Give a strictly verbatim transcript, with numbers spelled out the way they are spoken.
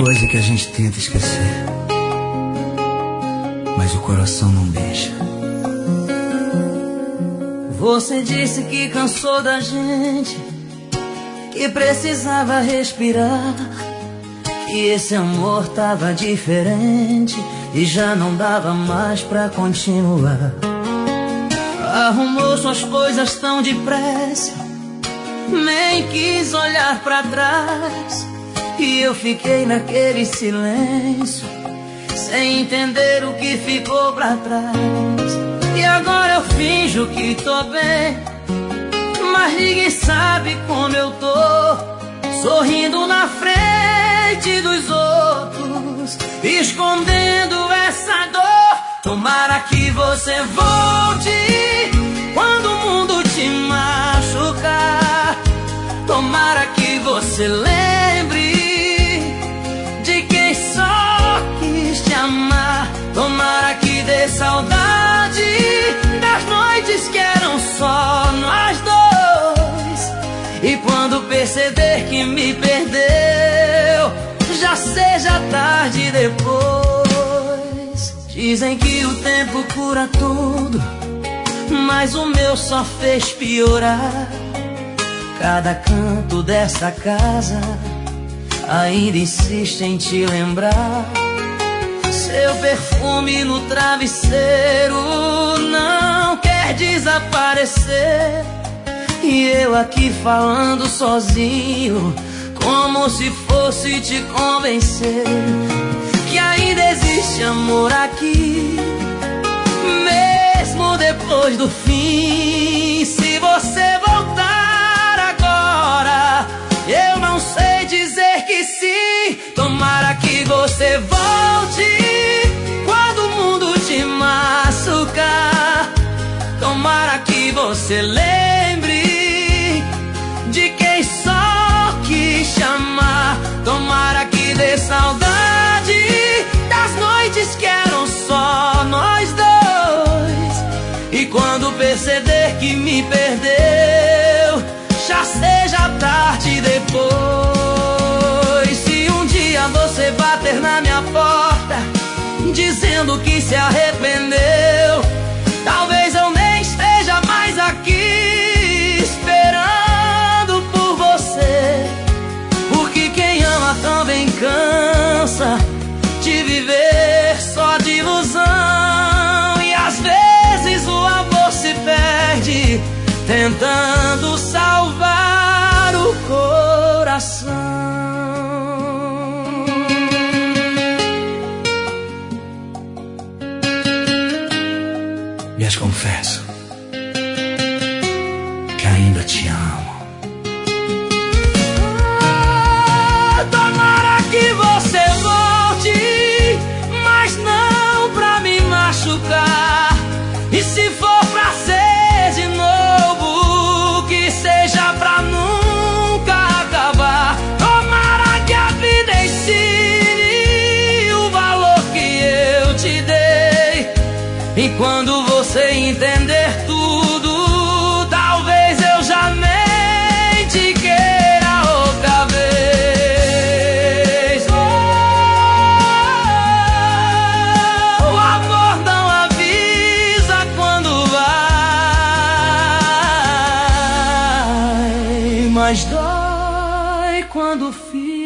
coisa que a gente tenta esquecer, mas o coração não deixa. Você disse que cansou da gente, que precisava respirar, que esse amor tava diferente e já não dava mais pra continuar. Arrumou suas coisas tão depressa, nem quis olhar pra trás, e eu fiquei naquele silêncio, sem entender o que ficou pra trás. E agora eu finjo que tô bem, mas ninguém sabe como eu tô, sorrindo na frente dos outros, escondendo essa dor. Tomara que você volte quando o mundo te machucar. Tomara que você lembre de quem só quis te amar. Tomara que dê saudade das noites que eram só nós dois. E quando perceber que me perdeu, já seja tarde depois. Dizem que o tempo cura tudo, mas o meu só fez piorar. Cada canto dessa casa ainda insiste em te lembrar. Seu perfume no travesseiro não quer desaparecer, e eu aqui falando sozinho, como se fosse te convencer que ainda existe amor aqui, mesmo depois do fim. Se você voltar agora, eu não sei dizer que sim. Tomara que você volte quando o mundo te machucar. Tomara que você lembre de quem só quis te amar. Tomara que dê saudade das noites que eram só nós dois. E quando perceber que me perdeu, já seja tarde depois. Se um dia você bater na minha porta dizendo que se arrependeu, talvez eu nem esteja mais aqui esperando por você, porque quem ama também cansa de viver só de ilusão. E às vezes o amor se perde tentando salvar o coração. Mas confesso que ainda te amo. Ah, tomara que você volte, mas não pra me machucar. E se for pra ser de novo, que seja pra nunca acabar. Tomara que a vida ensine o valor que eu te dei. E quando você entender tudo, talvez eu já nem te queira outra vez. Oh, o amor não avisa quando vai, mas dói quando fica.